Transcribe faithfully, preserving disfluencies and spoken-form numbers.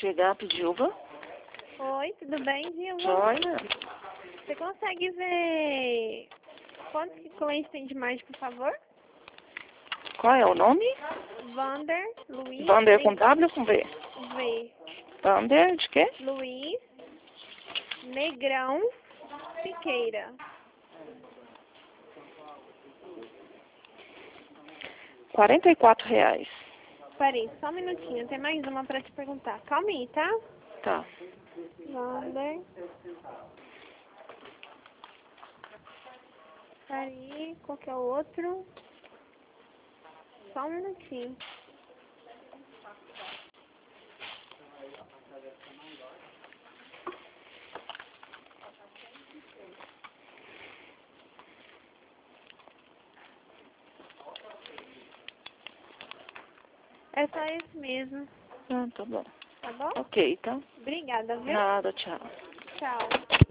Chegar, Dilva. Oi, tudo bem, Dilva? Joia. Você consegue ver quantos que cliente tem de mais, por favor? Qual é o nome? Vander, Luiz... Vander com W ou com V? V. Vander de quê? Luiz Negrão Siqueira. Quarenta e quatro reais. Peraí, só um minutinho, tem mais uma pra te perguntar. Calma aí, tá? Tá. Vander. Peraí, qual que é o outro? Só um minutinho. É só esse mesmo, Ah, tá bom. tá bom? Ok, tá. Obrigada, viu? Nada, tchau. Tchau.